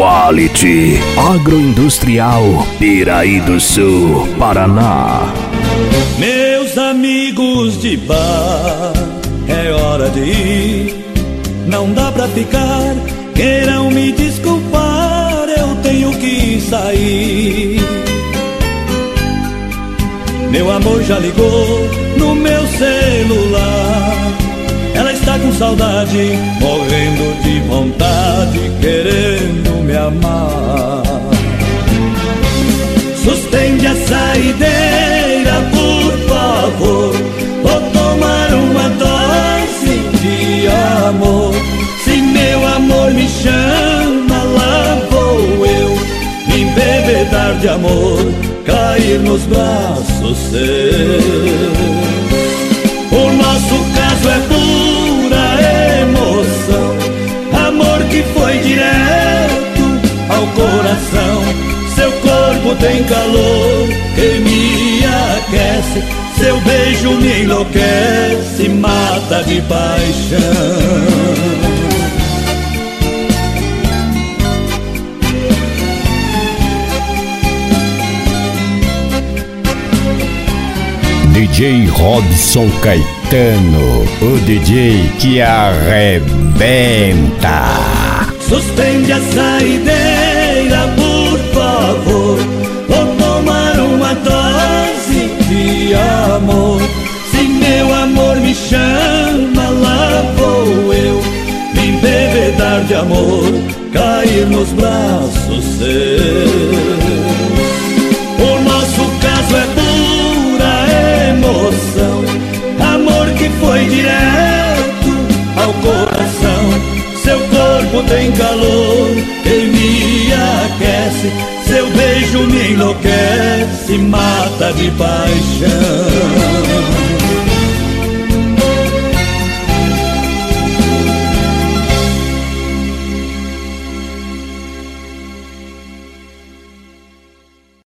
Quality Agroindustrial Piraí do Sul, Paraná. Meus amigos de bar, é hora de ir. Não dá pra ficar, queiram me desculpar, eu tenho que sair. Meu amor já ligou no meu celular. Ela está com saudade, morrendo de vontade, querendo me amar. Suspende a saideira, por favor. Vou tomar uma dose de amor. Se meu amor me chama, lá vou eu me embebedar de amor, cair nos braços seus. O nosso caso é pura emoção, amor que foi direto ao coração. Seu corpo tem calor que me aquece, seu beijo me enlouquece, mata de paixão. DJ Robson Caetano, o DJ que arrebenta. Suspende a saideira, por favor. Vou tomar uma dose de amor. Se meu amor me chama, lá vou eu me embebedar de amor, cair nos braços seus. O nosso caso é pura emoção, amor que foi direto ao coração. Seu corpo tem calor que me aquece, seu beijo me enlouquece, mata de paixão.